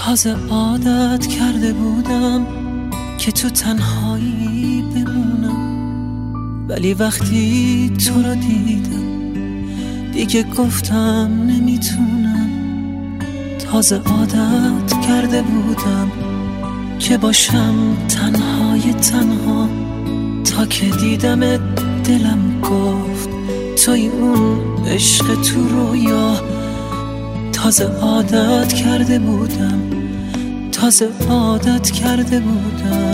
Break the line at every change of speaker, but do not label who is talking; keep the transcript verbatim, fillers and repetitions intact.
تازه عادت کرده بودم که تو تنهایی بمونم، ولی وقتی تو رو دیدم دیگه گفتم نمیتونم. تازه عادت کرده بودم که باشم تنهای تنها، تا که دیدم دلم گفت توی اون عشق تو رویا. تازه عادت کرده بودم، تازه عادت کرده بودم.